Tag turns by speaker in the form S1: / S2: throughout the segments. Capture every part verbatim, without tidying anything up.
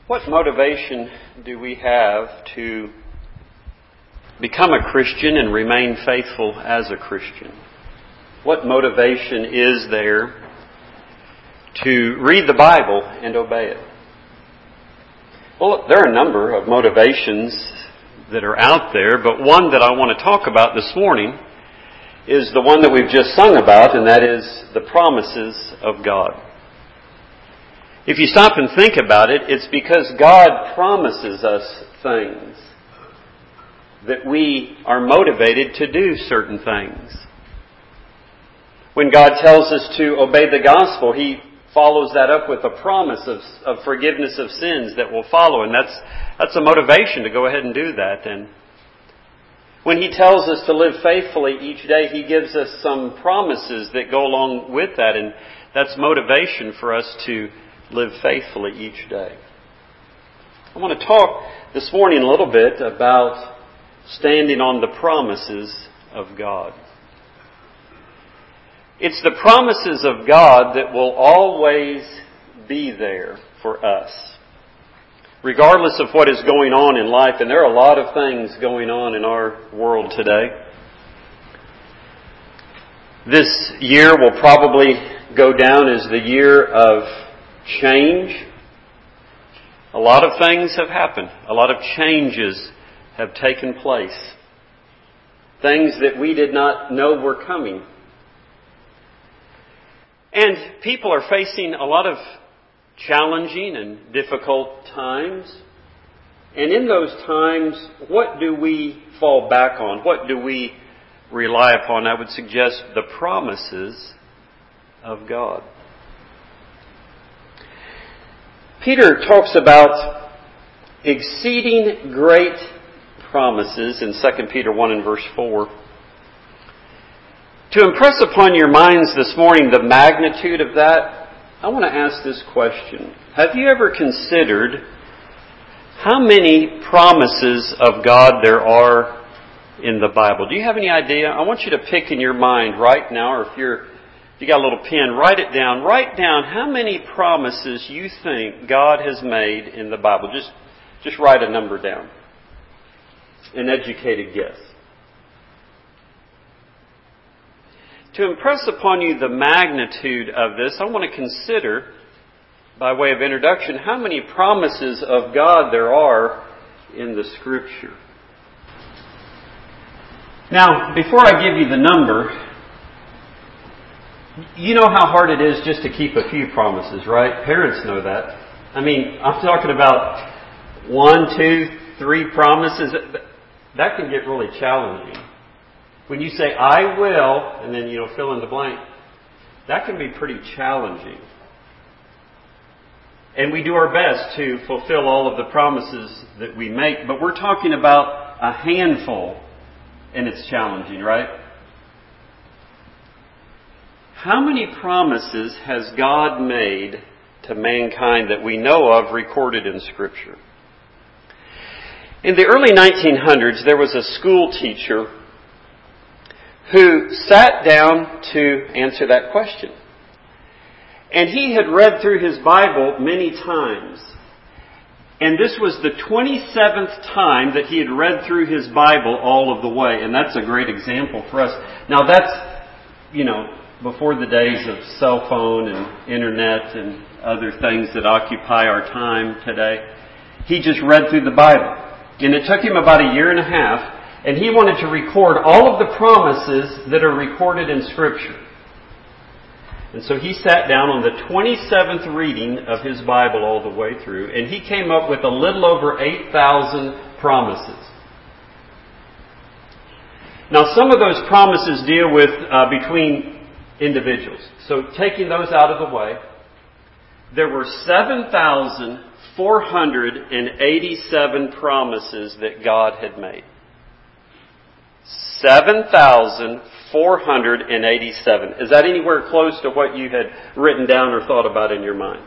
S1: What motivation do we have to become a Christian and remain faithful as a Christian? What motivation is there to read the Bible and obey it? Well, there are a number of motivations that are out there, but one that I want to talk about this morning is the one that we've just sung about, and that is the promises of God. If you stop and think about it, it's because God promises us things that we are motivated to do certain things. When God tells us to obey the gospel, He follows that up with a promise of, of forgiveness of sins that will follow, and that's that's a motivation to go ahead and do that. And when He tells us to live faithfully each day, He gives us some promises that go along with that, and that's motivation for us to live faithfully each day. I want to talk this morning a little bit about standing on the promises of God. It's the promises of God that will always be there for us, regardless of what is going on in life. And there are a lot of things going on in our world today. This year will probably go down as the year of change. A lot of things have happened. A lot of changes have taken place. Things that we did not know were coming. And people are facing a lot of challenging and difficult times. And in those times, what do we fall back on? What do we rely upon? I would suggest the promises of God. Peter talks about exceeding great promises in Second Peter one and verse four. To impress upon your minds this morning the magnitude of that, I want to ask this question. Have you ever considered how many promises of God there are in the Bible? Do you have any idea? I want you to pick in your mind right now, or if you're If you got a little pen, write it down. Write down how many promises you think God has made in the Bible. Just, just write a number down. An educated guess. To impress upon you the magnitude of this, I want to consider, by way of introduction, how many promises of God there are in the Scripture. Now, before I give you the number, you know how hard it is just to keep a few promises, right? Parents know that. I mean, I'm talking about one, two, three promises. That can get really challenging. When you say, I will, and then, you know, fill in the blank, that can be pretty challenging. And we do our best to fulfill all of the promises that we make, but we're talking about a handful, and it's challenging, right? How many promises has God made to mankind that we know of recorded in Scripture? In the early nineteen hundreds, there was a school teacher who sat down to answer that question. And he had read through his Bible many times. And this was the twenty-seventh time that he had read through his Bible all of the way. And that's a great example for us. Now that's, you know, before the days of cell phone and internet and other things that occupy our time today. He just read through the Bible. And it took him about a year and a half, and he wanted to record all of the promises that are recorded in Scripture. And so he sat down on the twenty-seventh reading of his Bible all the way through, and he came up with a little over eight thousand promises. Now some of those promises deal with uh, between individuals. So taking those out of the way, there were seven thousand four hundred eighty-seven promises that God had made. seven thousand four hundred eighty-seven. Is that anywhere close to what you had written down or thought about in your mind?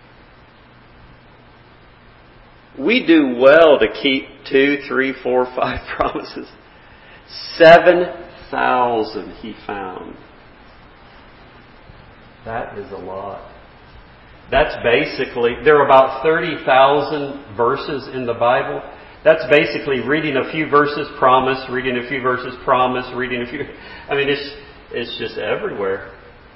S1: We do well to keep two, three, four, five promises. Seven thousand he found. That is a lot. That's basically, there are about thirty thousand verses in the Bible. That's basically reading a few verses, promise, reading a few verses, promise, reading a few... I mean, it's, it's just everywhere.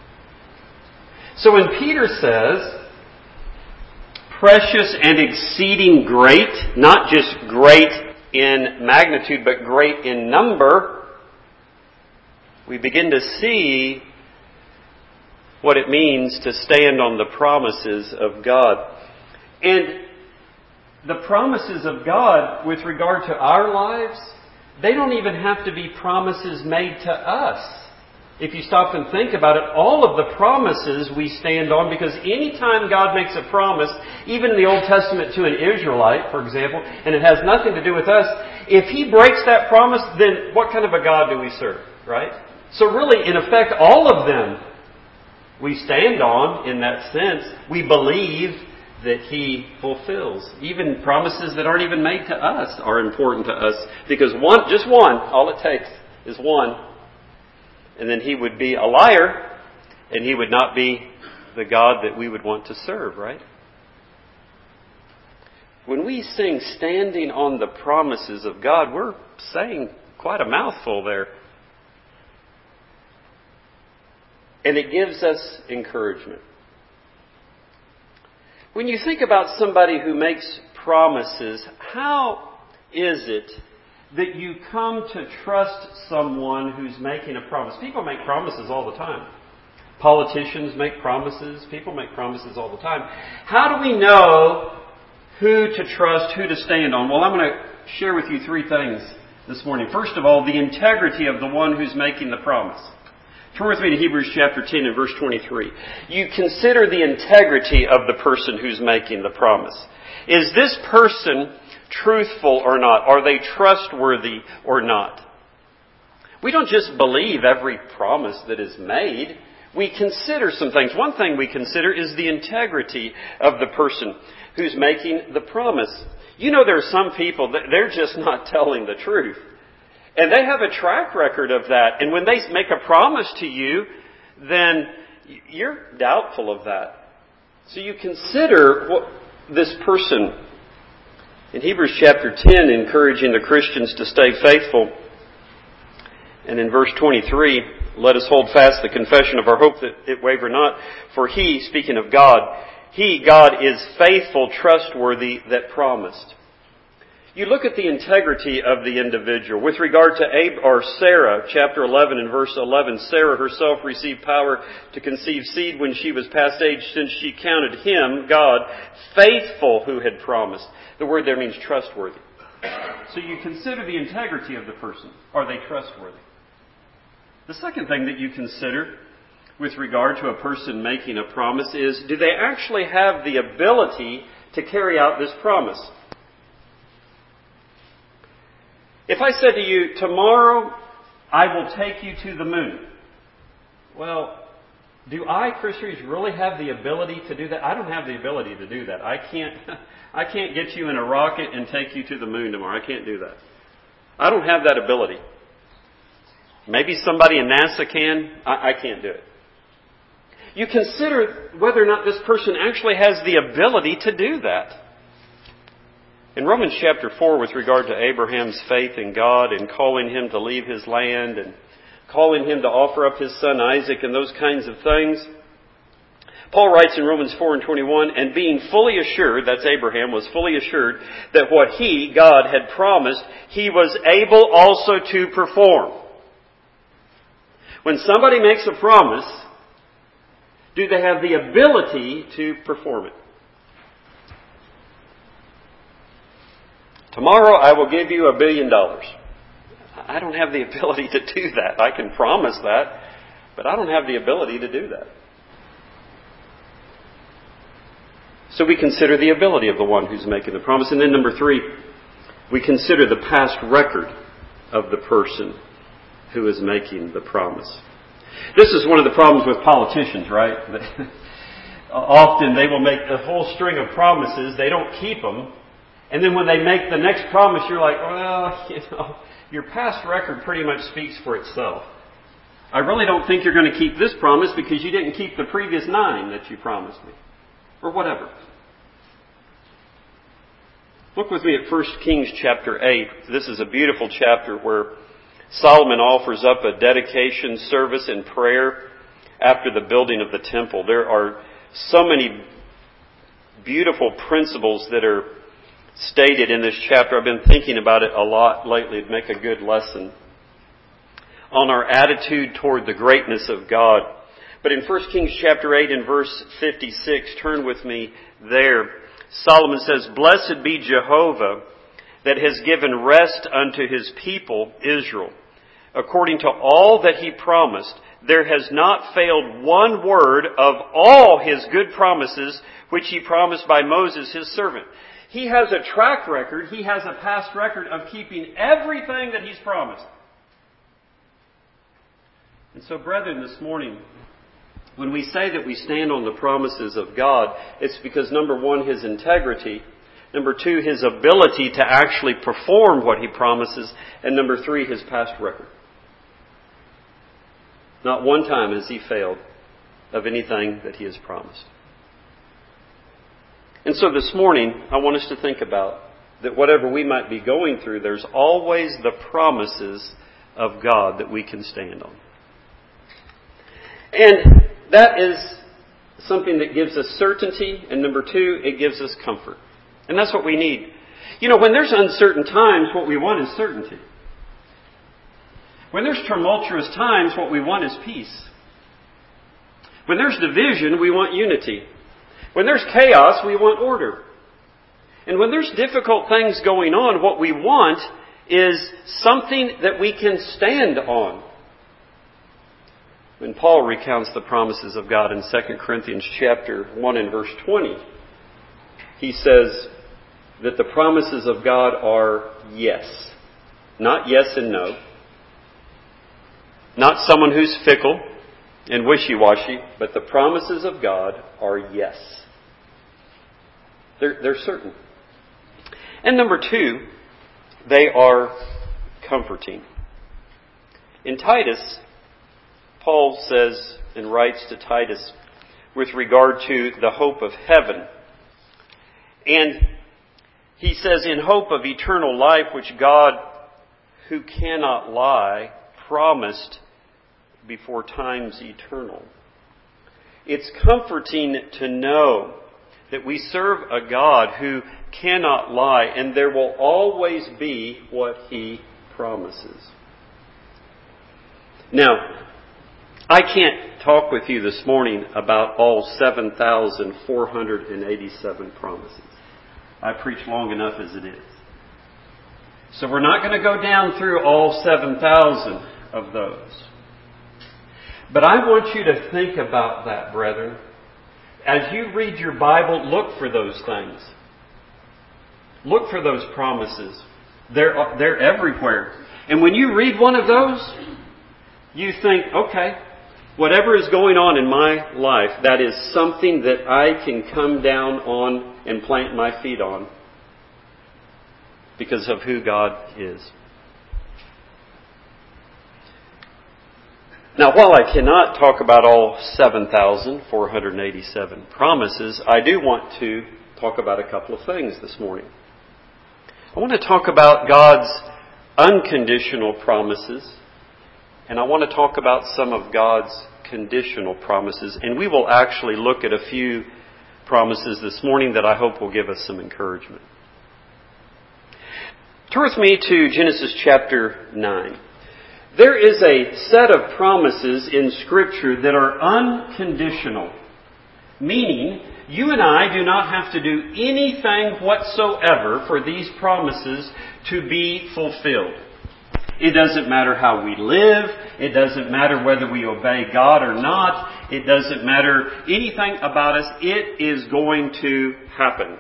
S1: So when Peter says, precious and exceeding great, not just great in magnitude, but great in number, we begin to see what it means to stand on the promises of God. And the promises of God with regard to our lives, they don't even have to be promises made to us. If you stop and think about it, all of the promises we stand on, because anytime God makes a promise, even in the Old Testament to an Israelite, for example, and it has nothing to do with us, if He breaks that promise, then what kind of a God do we serve, right? So really, in effect, all of them we stand on in that sense. We believe that He fulfills. Even promises that aren't even made to us are important to us, because one, just one, all it takes is one. And then He would be a liar, and He would not be the God that we would want to serve, right? When we sing standing on the promises of God, we're saying quite a mouthful there. And it gives us encouragement. When you think about somebody who makes promises, how is it that you come to trust someone who's making a promise? People make promises all the time. Politicians make promises. People make promises all the time. How do we know who to trust, who to stand on? Well, I'm going to share with you three things this morning. First of all, the integrity of the one who's making the promise. Turn with me to Hebrews chapter ten and verse twenty-three. You consider the integrity of the person who's making the promise. Is this person truthful or not? Are they trustworthy or not? We don't just believe every promise that is made. We consider some things. One thing we consider is the integrity of the person who's making the promise. You know, there are some people that they're just not telling the truth. And they have a track record of that. And when they make a promise to you, then you're doubtful of that. So you consider what this person, in Hebrews chapter ten, encouraging the Christians to stay faithful. And in verse twenty-three, let us hold fast the confession of our hope that it waver not. For He, speaking of God, He, God, is faithful, trustworthy, that promised. You look at the integrity of the individual. With regard to Ab- or Sarah, chapter eleven and verse eleven, Sarah herself received power to conceive seed when she was past age, since she counted Him, God, faithful who had promised. The word there means trustworthy. So you consider the integrity of the person. Are they trustworthy? The second thing that you consider with regard to a person making a promise is, do they actually have the ability to carry out this promise? If I said to you, tomorrow I will take you to the moon. Well, do I, Chris Reeves, really have the ability to do that? I don't have the ability to do that. I can't, I can't get you in a rocket and take you to the moon tomorrow. I can't do that. I don't have that ability. Maybe somebody in NASA can. I, I can't do it. You consider whether or not this person actually has the ability to do that. In Romans chapter four, with regard to Abraham's faith in God and calling him to leave his land and calling him to offer up his son Isaac and those kinds of things, Paul writes in Romans four and twenty-one, and being fully assured, that's Abraham, was fully assured that what he, God, had promised, he was able also to perform. When somebody makes a promise, do they have the ability to perform it? Tomorrow I will give you a billion dollars. I don't have the ability to do that. I can promise that, but I don't have the ability to do that. So we consider the ability of the one who's making the promise. And then number three, we consider the past record of the person who is making the promise. This is one of the problems with politicians, right? Often they will make a whole string of promises. They don't keep them. And then when they make the next promise, you're like, well, you know, your past record pretty much speaks for itself. I really don't think you're going to keep this promise because you didn't keep the previous nine that you promised me. or whatever. Look with me at First Kings chapter eight. This is a beautiful chapter where Solomon offers up a dedication service and prayer after the building of the temple. There are so many beautiful principles that are stated in this chapter. I've been thinking about it a lot lately. It'd make a good lesson on our attitude toward the greatness of God. But in First Kings chapter eight and verse fifty-six, turn with me there. Solomon says, "Blessed be Jehovah that has given rest unto his people Israel. According to all that he promised, there has not failed one word of all his good promises which he promised by Moses his servant." He has a track record, he has a past record of keeping everything that he's promised. And so, brethren, this morning, when we say that we stand on the promises of God, it's because, number one, His integrity, number two, His ability to actually perform what He promises, and number three, His past record. Not one time has He failed of anything that He has promised. And so this morning, I want us to think about that whatever we might be going through, there's always the promises of God that we can stand on. And that is something that gives us certainty, and number two, it gives us comfort. And that's what we need. You know, when there's uncertain times, what we want is certainty. When there's tumultuous times, what we want is peace. When there's division, we want unity. When there's chaos, we want order. And when there's difficult things going on, what we want is something that we can stand on. When Paul recounts the promises of God in Second Corinthians chapter one and verse twenty, he says that the promises of God are yes. Not yes and no. Not someone who's fickle and wishy-washy, but the promises of God are yes. They're, they're certain. And number two, they are comforting. In Titus, Paul says and writes to Titus with regard to the hope of heaven. And he says, "In hope of eternal life, which God, who cannot lie, promised before times eternal." It's comforting to know that we serve a God who cannot lie, and there will always be what He promises. Now, I can't talk with you this morning about all seven thousand four hundred eighty-seven promises. I preach long enough as it is. So we're not going to go down through all seven thousand of those. But I want you to think about that, brethren. As you read your Bible, look for those things. Look for those promises. They're, they're everywhere. And when you read one of those, you think, okay, whatever is going on in my life, that is something that I can come down on and plant my feet on because of who God is. Now, while I cannot talk about all seven thousand four hundred eighty-seven promises, I do want to talk about a couple of things this morning. I want to talk about God's unconditional promises, and I want to talk about some of God's conditional promises. And we will actually look at a few promises this morning that I hope will give us some encouragement. Turn with me to Genesis chapter nine. There is a set of promises in Scripture that are unconditional, meaning you and I do not have to do anything whatsoever for these promises to be fulfilled. It doesn't matter how we live. It doesn't matter whether we obey God or not. It doesn't matter anything about us. It is going to happen.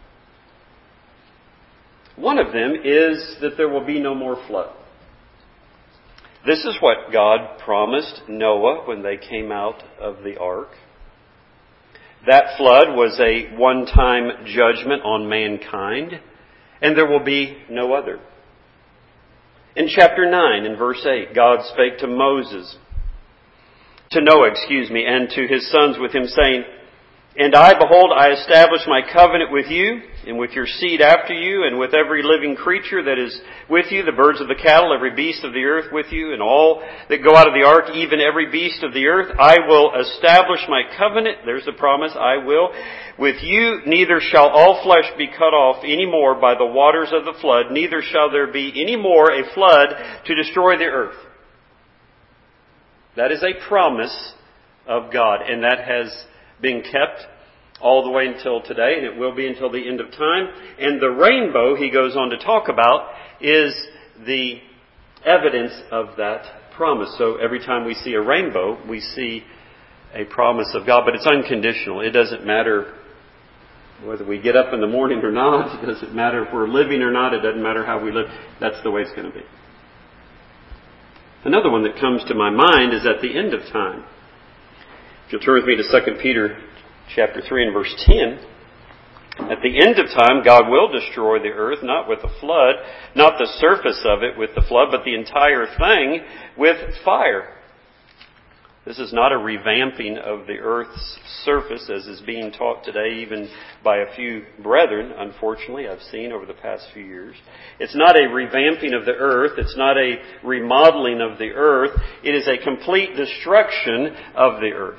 S1: One of them is that there will be no more flood. This is what God promised Noah when they came out of the ark. That flood was a one-time judgment on mankind, and there will be no other. In chapter nine, in verse eight, God spake to Moses, to Noah, excuse me, and to his sons with him, saying, And I, behold, I establish my covenant with you, and with your seed after you, and with every living creature that is with you, the birds of the cattle, every beast of the earth with you, and all that go out of the ark, even every beast of the earth. I will establish my covenant. There's the promise. I will. With you, neither shall all flesh be cut off any more by the waters of the flood, neither shall there be any more a flood to destroy the earth. That is a promise of God, and that has been kept all the way until today, and it will be until the end of time. And the rainbow, he goes on to talk about, is the evidence of that promise. So every time we see a rainbow, we see a promise of God, but it's unconditional. It doesn't matter whether we get up in the morning or not. It doesn't matter if we're living or not. It doesn't matter how we live. That's the way it's going to be. Another one that comes to my mind is at the end of time. If you'll turn with me to Second Peter chapter three and verse ten. At the end of time, God will destroy the earth, not with a flood, not the surface of it with the flood, but the entire thing with fire. This is not a revamping of the earth's surface, as is being taught today, even by a few brethren, unfortunately, I've seen over the past few years. It's not a revamping of the earth. It's not a remodeling of the earth. It is a complete destruction of the earth.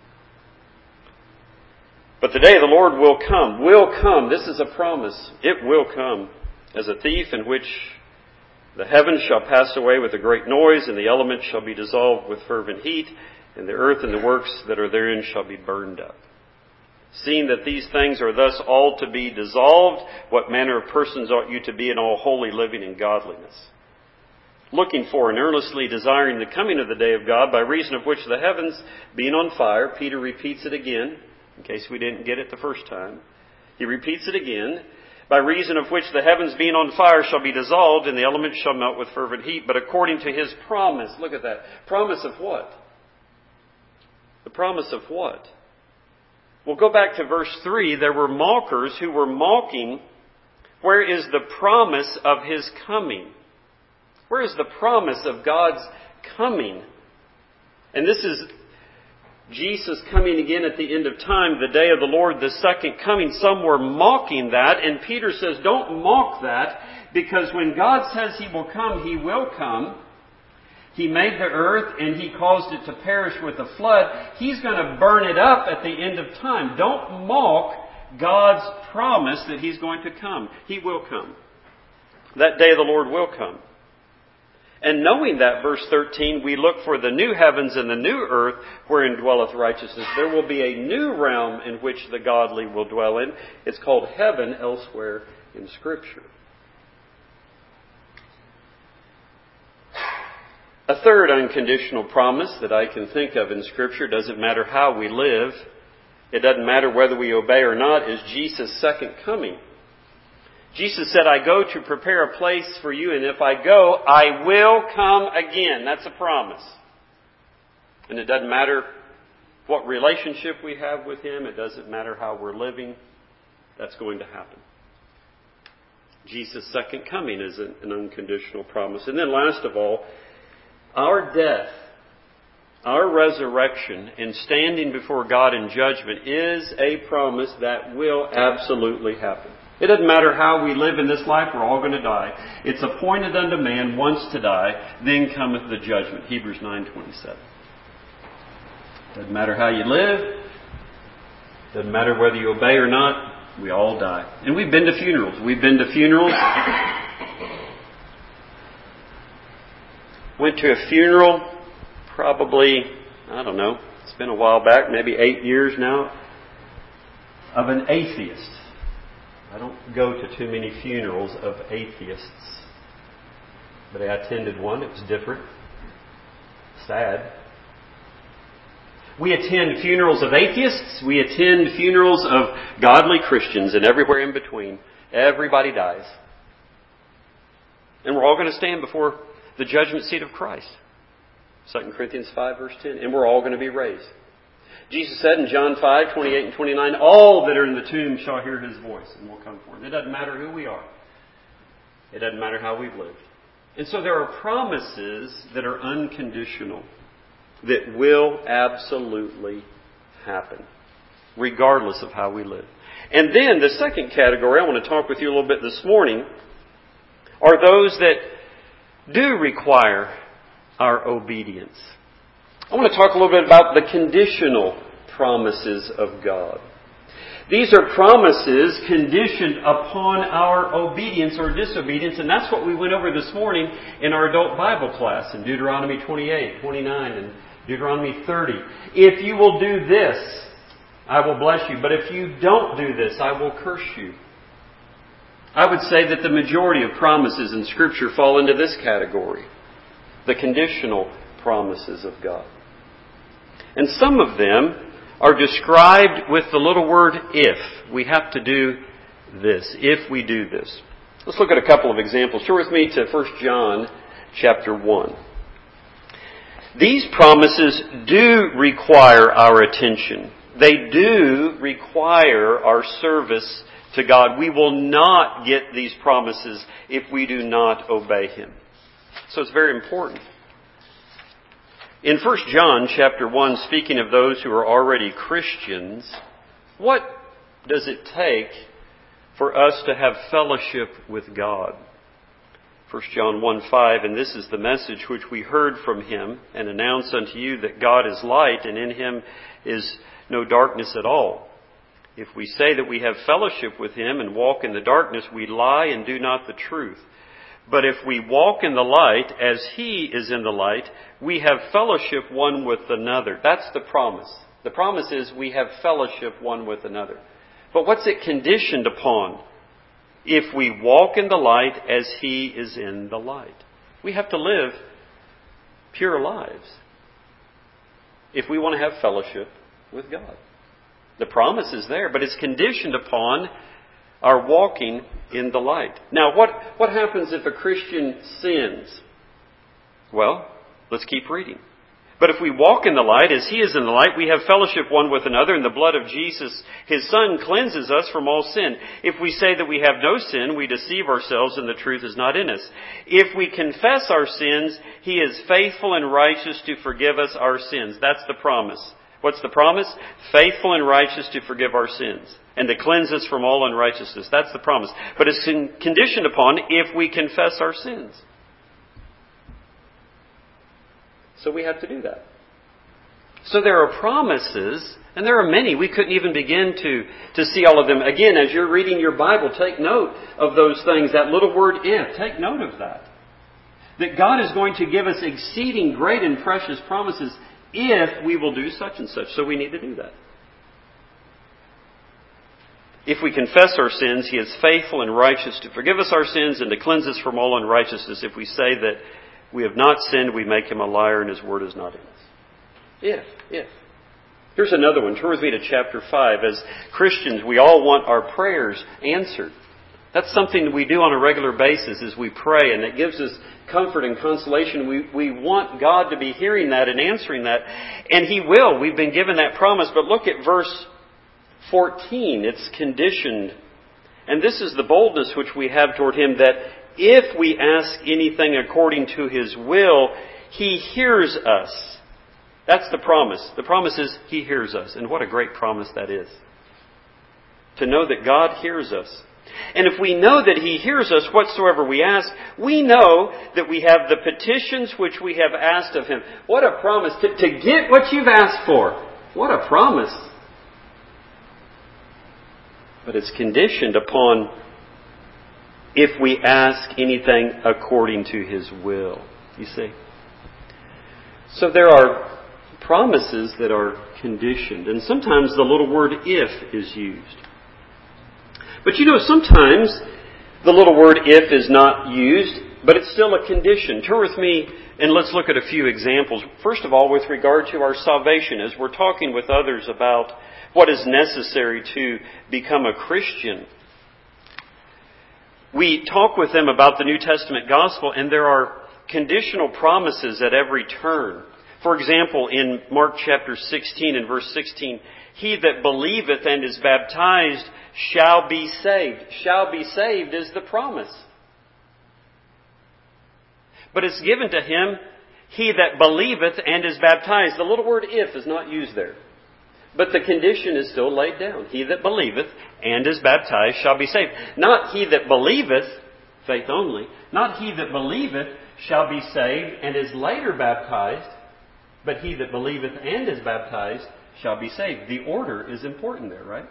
S1: But the day of the Lord will come, will come. This is a promise. It will come as a thief, in which the heavens shall pass away with a great noise, and the elements shall be dissolved with fervent heat, and the earth and the works that are therein shall be burned up. Seeing that these things are thus all to be dissolved, what manner of persons ought you to be in all holy living and godliness? Looking for and earnestly desiring the coming of the day of God, by reason of which the heavens, being on fire, Peter repeats it again, in case we didn't get it the first time. He repeats it again. By reason of which the heavens being on fire shall be dissolved, and the elements shall melt with fervent heat. But according to His promise, look at that. Promise of what? The promise of what? Well, go back to verse three. There were mockers who were mocking. Where is the promise of His coming? Where is the promise of God's coming? And this is Jesus coming again at the end of time, the day of the Lord, the second coming. Some were mocking that, and Peter says, don't mock that, because when God says He will come, He will come. He made the earth and He caused it to perish with a flood. He's going to burn it up at the end of time. Don't mock God's promise that He's going to come. He will come. That day of the Lord will come. And knowing that, verse thirteen, we look for the new heavens and the new earth wherein dwelleth righteousness. There will be a new realm in which the godly will dwell in. It's called heaven elsewhere in Scripture. A third unconditional promise that I can think of in Scripture, doesn't matter how we live, it doesn't matter whether we obey or not, is Jesus' second coming. Jesus said, I go to prepare a place for you, and if I go, I will come again. That's a promise. And it doesn't matter what relationship we have with Him. It doesn't matter how we're living. That's going to happen. Jesus' second coming is an, an unconditional promise. And then last of all, our death, our resurrection, and standing before God in judgment is a promise that will absolutely happen. It doesn't matter how we live in this life, we're all going to die. It's appointed unto man once to die, then cometh the judgment. Hebrews nine twenty-seven. Doesn't matter how you live, doesn't matter whether you obey or not, we all die. And we've been to funerals. We've been to funerals. Went to a funeral probably, I don't know, it's been a while back, maybe eight years now, of an atheist. I don't go to too many funerals of atheists, but I attended one. It was different. Sad. We attend funerals of atheists. We attend funerals of godly Christians, and everywhere in between. Everybody dies. And we're all going to stand before the judgment seat of Christ. Second Corinthians five, verse ten. And we're all going to be raised. Jesus said in John five, twenty-eight and twenty-nine, all that are in the tomb shall hear His voice and will come forth. It doesn't matter who we are. It doesn't matter how we've lived. And so there are promises that are unconditional, that will absolutely happen. regardless of how we live. And then the second category I want to talk with you a little bit this morning are those that do require our obedience. I want to talk a little bit about the conditional promises of God. These are promises conditioned upon our obedience or disobedience, and that's what we went over this morning in our adult Bible class in Deuteronomy twenty-eight, twenty-nine, and Deuteronomy thirty. If you will do this, I will bless you, but if you don't do this, I will curse you. I would say that the majority of promises in Scripture fall into this category, the conditional promises of God. And some of them are described with the little word if. We have to do this, if we do this. Let's look at a couple of examples. Turn with me to First John chapter one. These promises do require our attention. They do require our service to God. We will not get these promises if we do not obey Him. So it's very important. In First John chapter one, speaking of those who are already Christians, what does it take for us to have fellowship with God? First John one five, and this is the message which we heard from Him and announce unto you that God is light and in Him is no darkness at all. If we say that we have fellowship with Him and walk in the darkness, we lie and do not the truth. But if we walk in the light as He is in the light, we have fellowship one with another. That's the promise. The promise is we have fellowship one with another. But what's it conditioned upon? If we walk in the light as He is in the light. We have to live pure lives if we want to have fellowship with God. The promise is there, but it's conditioned upon our walking in the light. Now, what, what happens if a Christian sins? Well, let's keep reading. But if we walk in the light as He is in the light, we have fellowship one with another, and the blood of Jesus, His Son, cleanses us from all sin. If we say that we have no sin, we deceive ourselves and the truth is not in us. If we confess our sins, He is faithful and righteous to forgive us our sins. That's the promise. What's the promise? Faithful and righteous to forgive our sins and to cleanse us from all unrighteousness. That's the promise. But it's conditioned upon if we confess our sins. So we have to do that. So there are promises, and there are many. We couldn't even begin to, to see all of them. Again, as you're reading your Bible, take note of those things. That little word if, take note of that. That God is going to give us exceeding great and precious promises if we will do such and such. So we need to do that. If we confess our sins, He is faithful and righteous to forgive us our sins and to cleanse us from all unrighteousness. If we say that we have not sinned, we make Him a liar and His word is not in us. If, if. Here's another one. Turn with me to chapter five. As Christians, we all want our prayers answered. That's something that we do on a regular basis is we pray, and it gives us comfort and consolation. We, we want God to be hearing that and answering that. And He will. We've been given that promise. But look at verse fourteen. It's conditioned. And this is the boldness which we have toward Him, that if we ask anything according to His will, He hears us. That's the promise. The promise is He hears us. And what a great promise that is. To know that God hears us. And if we know that He hears us whatsoever we ask, we know that we have the petitions which we have asked of Him. What a promise. To, to get what you've asked for. What a promise. But it's conditioned upon if we ask anything according to His will. You see? So there are promises that are conditioned. And sometimes the little word if is used. But you know, sometimes the little word if is not used, but it's still a condition. Turn with me and let's look at a few examples. First of all, with regard to our salvation, as we're talking with others about what is necessary to become a Christian, we talk with them about the New Testament gospel, and there are conditional promises at every turn. For example, in Mark chapter sixteen and verse sixteen, he that believeth and is baptized shall be saved. Shall be saved is the promise. But it's given to him, he that believeth and is baptized. The little word if is not used there. But the condition is still laid down. He that believeth and is baptized shall be saved. Not he that believeth, faith only, not he that believeth shall be saved and is later baptized, but he that believeth and is baptized shall be saved. The order is important there, right?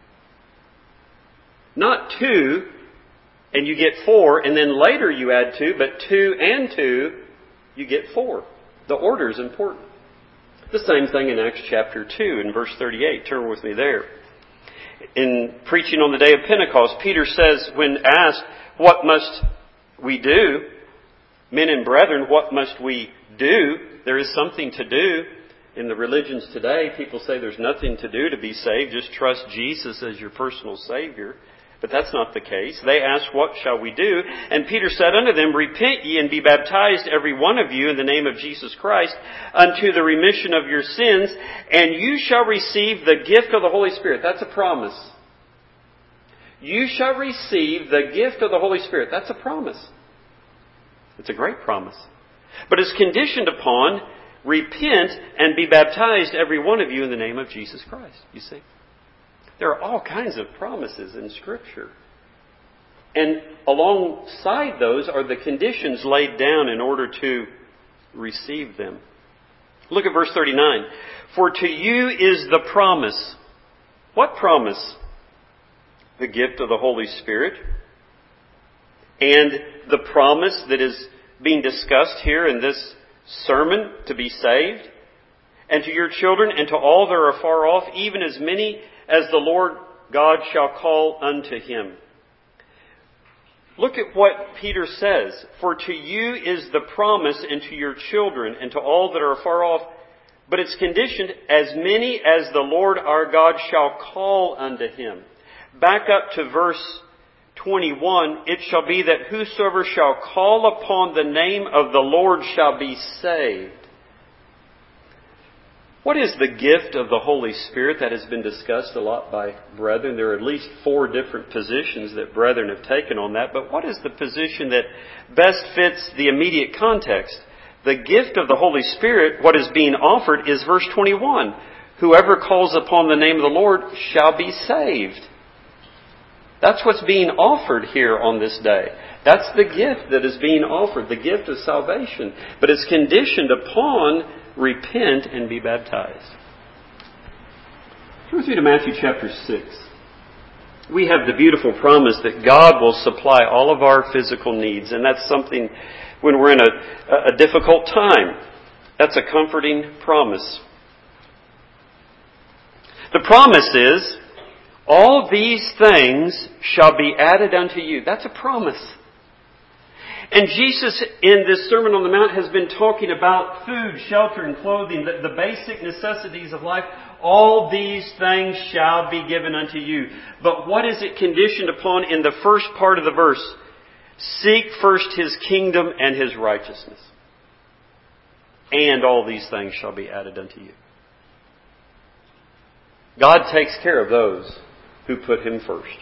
S1: Not two, and you get four, and then later you add two, but two and two, you get four. The order is important. The same thing in Acts chapter two in verse thirty-eight. Turn with me there. In preaching on the day of Pentecost, Peter says, when asked, what must we do? Men and brethren, what must we do? There is something to do. In the religions today, people say there's nothing to do to be saved. Just trust Jesus as your personal Savior. But that's not the case. They asked, what shall we do? And Peter said unto them, repent ye and be baptized every one of you in the name of Jesus Christ unto the remission of your sins, and you shall receive the gift of the Holy Spirit. That's a promise. You shall receive the gift of the Holy Spirit. That's a promise. It's a great promise. But it's conditioned upon repent and be baptized every one of you in the name of Jesus Christ. You see? There are all kinds of promises in Scripture. And alongside those are the conditions laid down in order to receive them. Look at verse thirty-nine. For to you is the promise. What promise? The gift of the Holy Spirit. And the promise that is being discussed here in this sermon, to be saved. And to your children and to all that are afar off, even as many as the Lord God shall call unto Him. Look at what Peter says. For to you is the promise, and to your children, and to all that are afar off. But it's conditioned, as many as the Lord our God shall call unto Him. Back up to verse twenty-one. It shall be that whosoever shall call upon the name of the Lord shall be saved. What is the gift of the Holy Spirit? That has been discussed a lot by brethren. There are at least four different positions that brethren have taken on that. But what is the position that best fits the immediate context? The gift of the Holy Spirit, what is being offered, is verse twenty-one. Whoever calls upon the name of the Lord shall be saved. That's what's being offered here on this day. That's the gift that is being offered, the gift of salvation. But it's conditioned upon repent and be baptized. Turn with me to Matthew chapter six. We have the beautiful promise that God will supply all of our physical needs. And that's something when we're in a, a difficult time. That's a comforting promise. The promise is, all these things shall be added unto you. That's a promise. And Jesus, in this Sermon on the Mount, has been talking about food, shelter, and clothing, the, the basic necessities of life. All these things shall be given unto you. But what is it conditioned upon in the first part of the verse? Seek first His kingdom and His righteousness, and all these things shall be added unto you. God takes care of those who put Him first.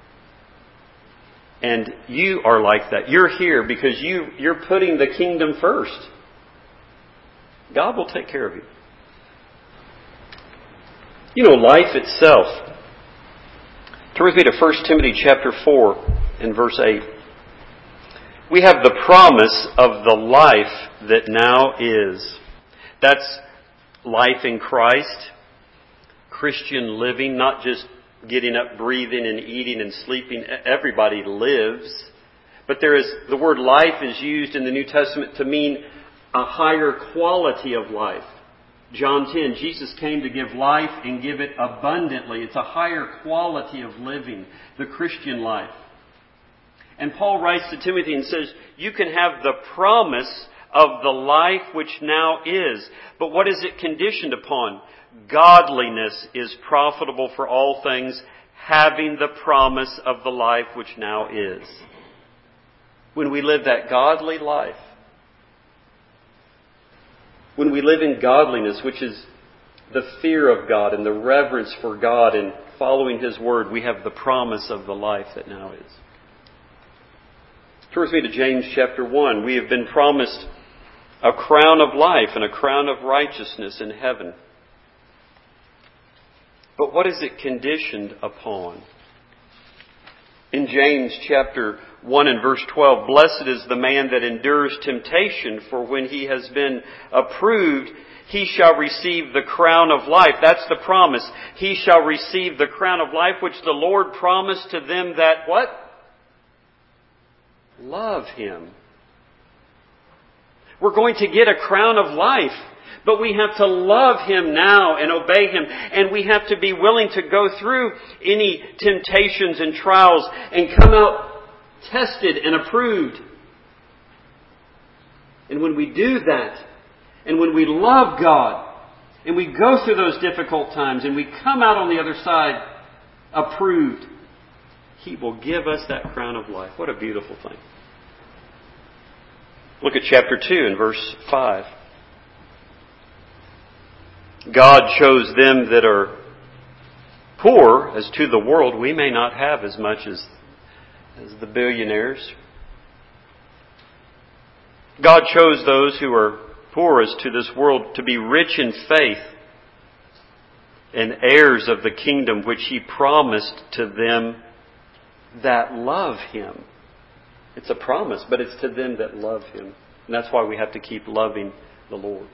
S1: And you are like that. You're here because you, you're putting the kingdom first. God will take care of you. You know, life itself. Turn with me to First Timothy chapter four and verse eight. We have the promise of the life that now is. That's life in Christ, Christian living, not just getting up, breathing, and eating and sleeping. Everybody lives. But there is, the word life is used in the New Testament to mean a higher quality of life. John ten, Jesus came to give life and give it abundantly. It's a higher quality of living, the Christian life. And Paul writes to Timothy and says, you can have the promise of the life which now is. But what is it conditioned upon? Godliness is profitable for all things, having the promise of the life which now is. When we live that godly life, when we live in godliness, which is the fear of God and the reverence for God and following His Word, we have the promise of the life that now is. Turn with me to James chapter one. We have been promised a crown of life and a crown of righteousness in heaven. But what is it conditioned upon? In James chapter one and verse twelve, blessed is the man that endures temptation, for when he has been approved, he shall receive the crown of life. That's the promise. He shall receive the crown of life which the Lord promised to them that what? Love Him. We're going to get a crown of life. But we have to love Him now and obey Him. And we have to be willing to go through any temptations and trials and come out tested and approved. And when we do that, and when we love God, and we go through those difficult times, and we come out on the other side approved, He will give us that crown of life. What a beautiful thing. Look at chapter two and verse five. God chose them that are poor, as to the world we may not have as much as, as the billionaires. God chose those who are poor as to this world to be rich in faith and heirs of the kingdom which He promised to them that love Him. It's a promise, but it's to them that love Him. And that's why we have to keep loving the Lord.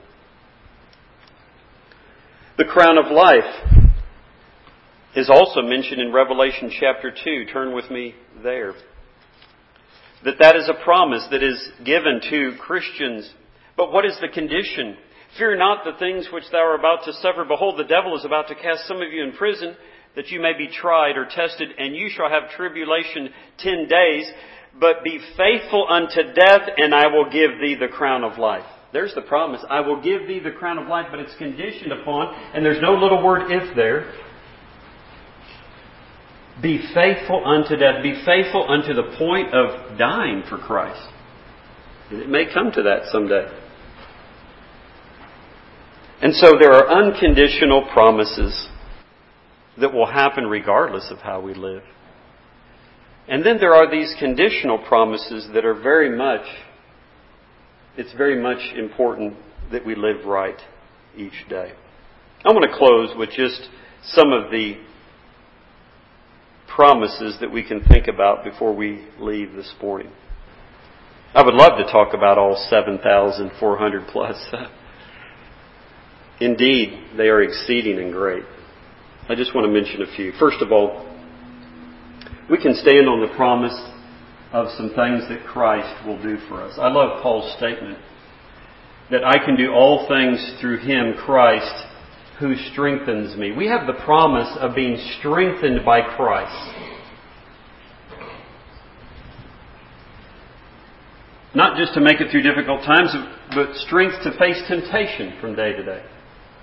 S1: The crown of life is also mentioned in Revelation chapter two. Turn with me there. That that is a promise that is given to Christians. But what is the condition? Fear not the things which thou art about to suffer. Behold, the devil is about to cast some of you in prison, that you may be tried or tested, and you shall have tribulation ten days. But be faithful unto death, and I will give thee the crown of life. There's the promise. I will give thee the crown of life, but it's conditioned upon, and there's no little word if there. Be faithful unto death. Be faithful unto the point of dying for Christ. And it may come to that someday. And so there are unconditional promises that will happen regardless of how we live. And then there are these conditional promises that are very much, it's very much important that we live right each day. I want to close with just some of the promises that we can think about before we leave this morning. I would love to talk about all seven thousand four hundred plus. Indeed, they are exceeding and great. I just want to mention a few. First of all, we can stand on the promise of some things that Christ will do for us. I love Paul's statement that I can do all things through Him, Christ, who strengthens me. We have the promise of being strengthened by Christ. Not just to make it through difficult times, but strength to face temptation from day to day.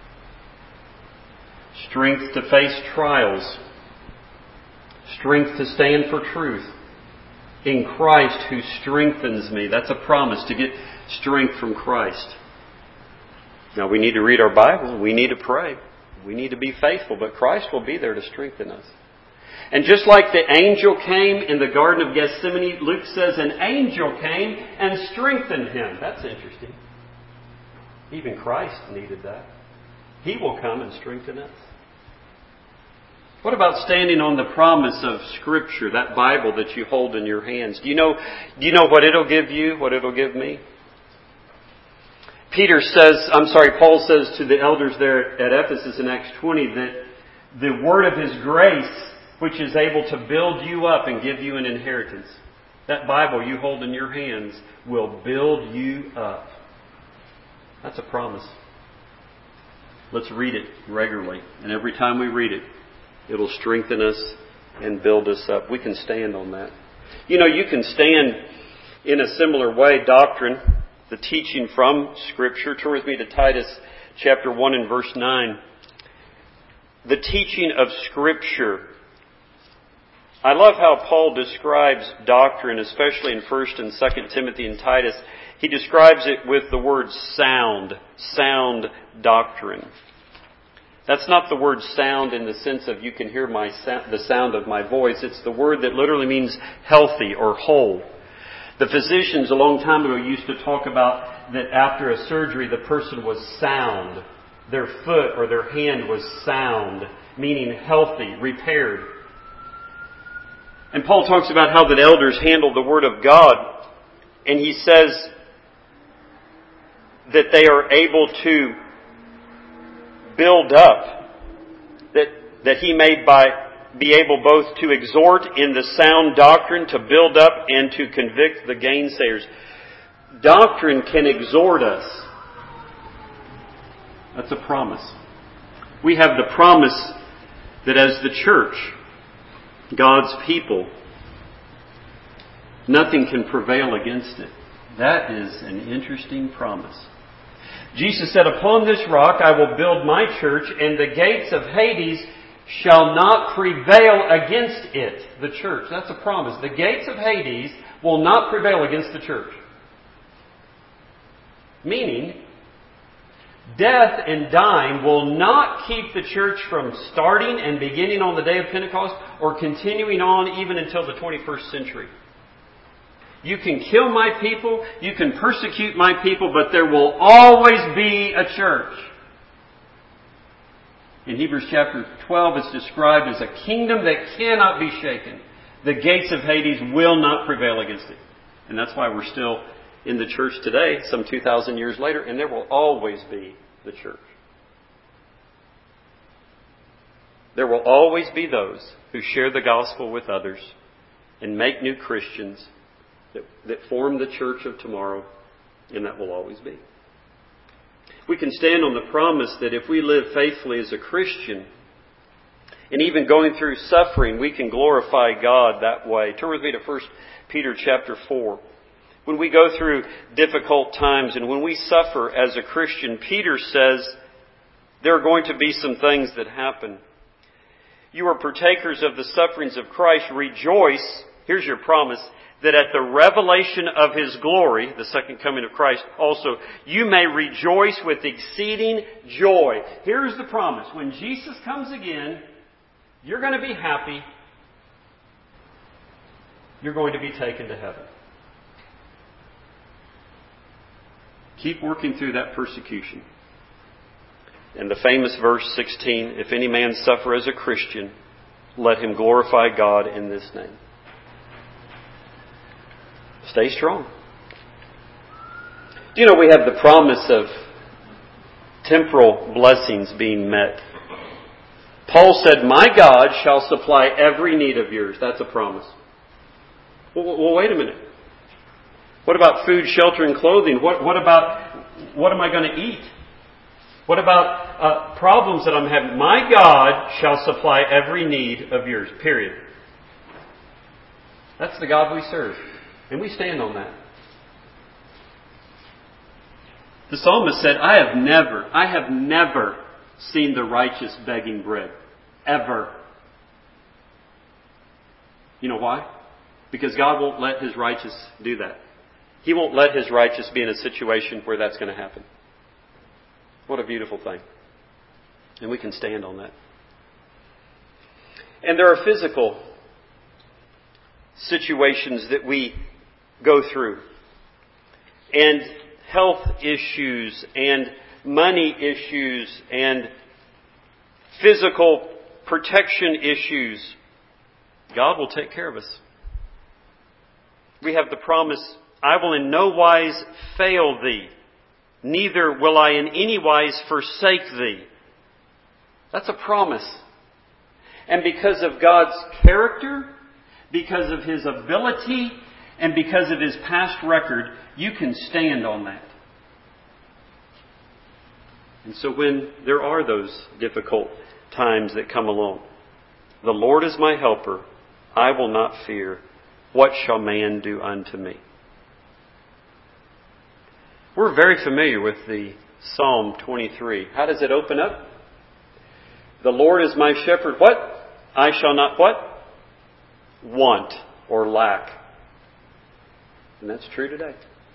S1: Strength to face trials. Strength to stand for truth. In Christ who strengthens me. That's a promise, to get strength from Christ. Now we need to read our Bible. We need to pray. We need to be faithful. But Christ will be there to strengthen us. And just like the angel came in the Garden of Gethsemane, Luke says an angel came and strengthened him. That's interesting. Even Christ needed that. He will come and strengthen us. What about standing on the promise of Scripture, that Bible that you hold in your hands? Do you know, do you know what it'll give you, what it'll give me? Peter says, I'm sorry, Paul says to the elders there at Ephesus in Acts twenty that the word of His grace, which is able to build you up and give you an inheritance. That Bible you hold in your hands will build you up. That's a promise. Let's read it regularly. And every time we read it, it'll strengthen us and build us up. We can stand on that. You know, you can stand in a similar way, doctrine, the teaching from Scripture. Turn with me to Titus chapter one and verse nine. The teaching of Scripture. I love how Paul describes doctrine, especially in First and Second Timothy and Titus. He describes it with the word sound, sound doctrine. That's not the word sound in the sense of you can hear my sound, the sound of my voice. It's the word that literally means healthy or whole. The physicians a long time ago used to talk about that after a surgery the person was sound. their foot or their hand was sound, meaning healthy, repaired. And Paul talks about how the elders handled the Word of God, and he says that they are able to build up, that, that he may by, be able both to exhort in the sound doctrine, to build up, and to convict the gainsayers. Doctrine can exhort us. That's a promise. We have the promise that as the church, God's people, nothing can prevail against it. That is an interesting promise. Jesus said, "Upon this rock I will build my church, and the gates of Hades shall not prevail against it." The church. That's a promise. The gates of Hades will not prevail against the church. Meaning, death and dying will not keep the church from starting and beginning on the day of Pentecost or continuing on even until the twenty-first century. You can kill my people, you can persecute my people, but there will always be a church. In Hebrews chapter twelve, it's described as a kingdom that cannot be shaken. The gates of Hades will not prevail against it. And that's why we're still in the church today, some two thousand years later, and there will always be the church. There will always be those who share the gospel with others and make new Christians that, that form the church of tomorrow, and that will always be. We can stand on the promise that if we live faithfully as a Christian, and even going through suffering, we can glorify God that way. Turn with me to First Peter chapter four. When we go through difficult times and when we suffer as a Christian, Peter says there are going to be some things that happen. You are partakers of the sufferings of Christ. Rejoice, here's your promise, that at the revelation of His glory, the second coming of Christ, also, you may rejoice with exceeding joy. Here's the promise. When Jesus comes again, you're going to be happy. You're going to be taken to heaven. Keep working through that persecution. And the famous verse sixteen, if any man suffer as a Christian, let him glorify God in this name. Stay strong. Do you know we have the promise of temporal blessings being met? Paul said, "My God shall supply every need of yours." That's a promise. Well, well wait a minute. What about food, shelter, and clothing? What, what about, what am I going to eat? What about uh, problems that I'm having? My God shall supply every need of yours, period. That's the God we serve. And we stand on that. The psalmist said, I have never, I have never seen the righteous begging bread. Ever. You know why? Because God won't let His righteous do that. He won't let His righteous be in a situation where that's going to happen. What a beautiful thing. And we can stand on that. And there are physical situations that we go through. And health issues and money issues and physical protection issues. God will take care of us. We have the promise, I will in no wise fail thee, neither will I in any wise forsake thee. That's a promise. And because of God's character, because of His ability, and because of His past record, you can stand on that. And so when there are those difficult times that come along, the Lord is my helper, I will not fear. What shall man do unto me? We're very familiar with the Psalm twenty-three. How does it open up? The Lord is my shepherd. What? I shall not what? Want or lack. And that's true today.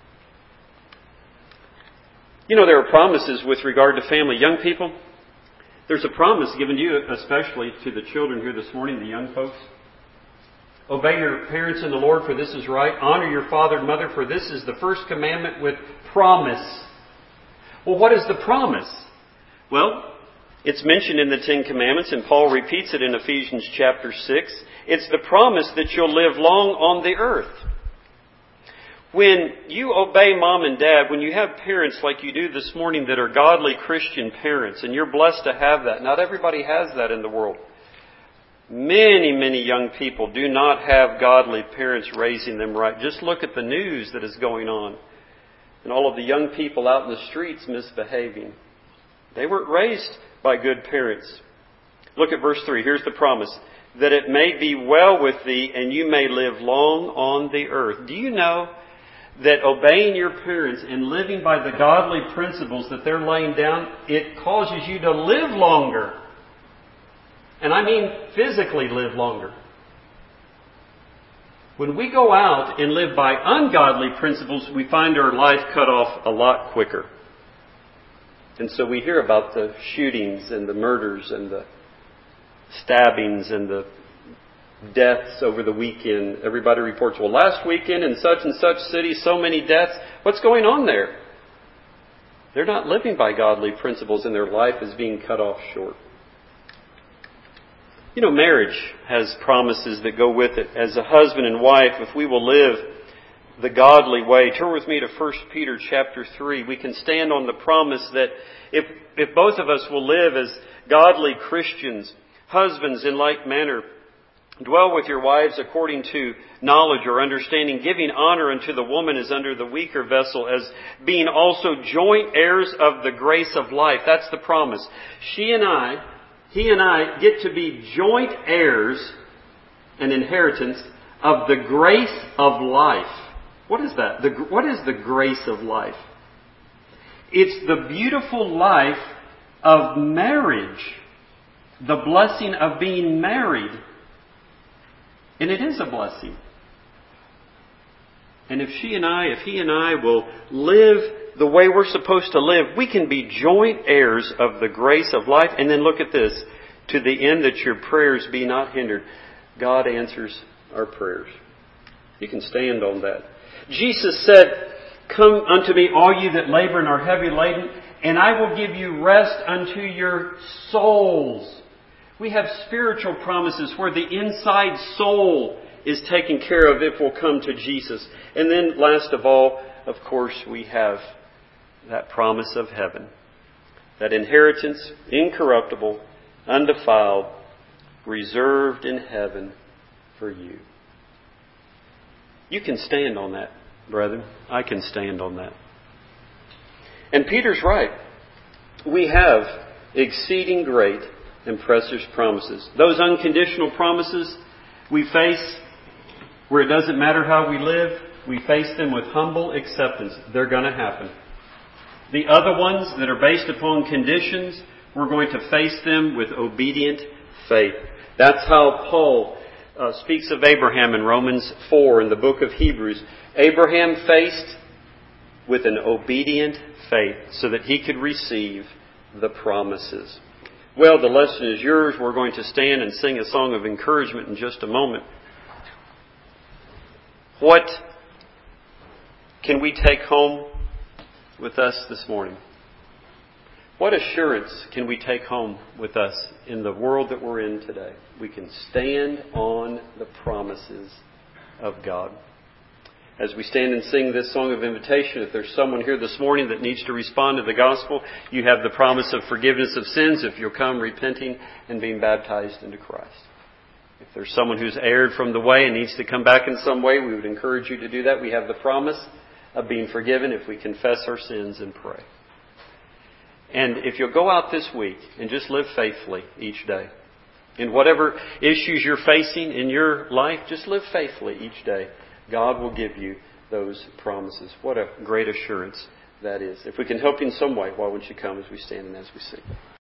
S1: You know, there are promises with regard to family. Young people, there's a promise given to you, especially to the children here this morning, the young folks. Obey your parents in the Lord, for this is right. Honor your father and mother, for this is the first commandment with promise. Well, what is the promise? Well, it's mentioned in the Ten Commandments, and Paul repeats it in Ephesians chapter six. It's the promise that you'll live long on the earth. When you obey mom and dad, when you have parents like you do this morning that are godly Christian parents, and you're blessed to have that. Not everybody has that in the world. Many, many young people do not have godly parents raising them right. Just look at the news that is going on. And all of the young people out in the streets misbehaving. They weren't raised by good parents. Look at verse three. Here's the promise. That it may be well with thee, and you may live long on the earth. Do you know that obeying your parents and living by the godly principles that they're laying down, it causes you to live longer? And I mean physically live longer. When we go out and live by ungodly principles, we find our life cut off a lot quicker. And so we hear about the shootings and the murders and the stabbings and the deaths over the weekend. Everybody reports, well, last weekend in such and such city, so many deaths. What's going on there? They're not living by godly principles and their life is being cut off short. You know, marriage has promises that go with it. As a husband and wife, if we will live the godly way, turn with me to First Peter chapter three. We can stand on the promise that if, if both of us will live as godly Christians, husbands in like manner, dwell with your wives according to knowledge or understanding, giving honor unto the woman as under the weaker vessel, as being also joint heirs of the grace of life. That's the promise. She and I, he and I get to be joint heirs, an inheritance, of the grace of life. What is that? The, what is the grace of life? It's the beautiful life of marriage. The blessing of being married. And it is a blessing. And if she and I, if he and I will live the way we're supposed to live, we can be joint heirs of the grace of life. And then look at this. To the end that your prayers be not hindered. God answers our prayers. You can stand on that. Jesus said, come unto me, all you that labor and are heavy laden, and I will give you rest unto your souls. We have spiritual promises where the inside soul is taken care of if we'll come to Jesus. And then last of all, of course, we have that promise of heaven. That inheritance, incorruptible, undefiled, reserved in heaven for you. You can stand on that, brethren. I can stand on that. And Peter's right. We have exceeding great and precious promises. Those unconditional promises we face where it doesn't matter how we live, we face them with humble acceptance. They're going to happen. The other ones that are based upon conditions, we're going to face them with obedient faith. That's how Paul uh, speaks of Abraham in Romans four in the book of Hebrews. Abraham faced with an obedient faith so that he could receive the promises. Well, the lesson is yours. We're going to stand and sing a song of encouragement in just a moment. What can we take home with us this morning? What assurance can we take home with us in the world that we're in today? We can stand on the promises of God. As we stand and sing this song of invitation, if there's someone here this morning that needs to respond to the gospel, you have the promise of forgiveness of sins if you'll come repenting and being baptized into Christ. If there's someone who's erred from the way and needs to come back in some way, we would encourage you to do that. We have the promise of being forgiven if we confess our sins and pray. And if you'll go out this week and just live faithfully each day, in whatever issues you're facing in your life, just live faithfully each day. God will give you those promises. What a great assurance that is. If we can help you in some way, why won't you come as we stand and as we sing?